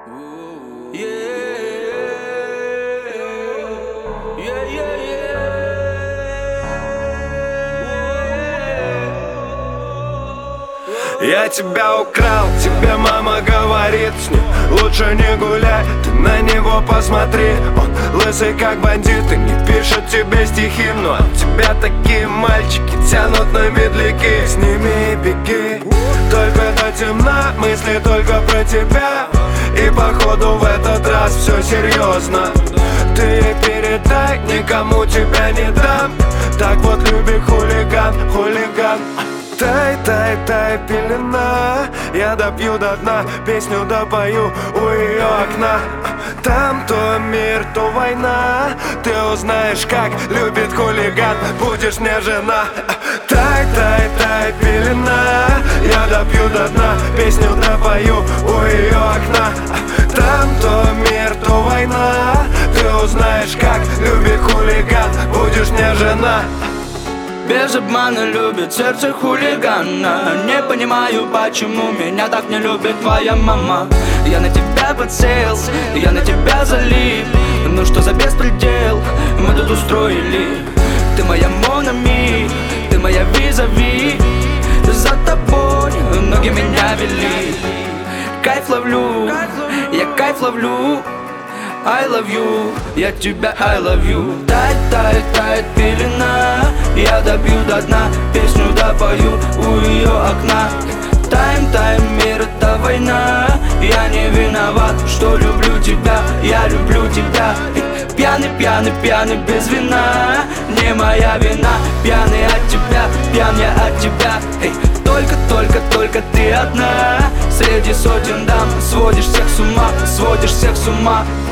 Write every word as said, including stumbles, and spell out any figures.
Yeah, yeah, yeah, yeah. Я тебя украл, тебе мама говорит, с ним лучше не гуляй, ты на него посмотри. Он лысый как бандит и не пишет тебе стихи, но от тебя такие мальчики тянут на медляки. С ними беги, только до темна, мысли только про тебя. И походу в этот раз все серьезно. Ты передай, никому тебя не дам. Так вот любит хулиган, хулиган. Тай, тай, тай, пелена. Я допью до дна, песню допою у ее окна. Там то мир, то война. Ты узнаешь, как любит хулиган. Будешь мне жена. Тай, тай, тай, пелена. Я допью до дна, песню допою у ее окна. Там то мир, то война. Ты узнаешь, как любит хулиган. Будешь мне жена. Без обмана любит сердце хулигана. Не понимаю, почему меня так не любит твоя мама. Я на тебя подсел, я на тебя залип. Ну что за беспредел мы тут устроили? Ты моя Монами, ты моя визави. За тобой ноги меня вели. Кайф ловлю, я кайф ловлю. I love you, я тебя I love you. Тает, тает, тает пелена. Я добью до дна, песню допою у ее окна. Тайм, тайм, мир это война. Я не виноват, что люблю тебя. Я люблю тебя. Пьяный, пьяный, пьяный без вина. Не моя вина. Пьяный от тебя, пьян я от тебя. Эй, только, только, только ты одна. Среди сотен дам сводишь всех с ума, сводишь всех с ума.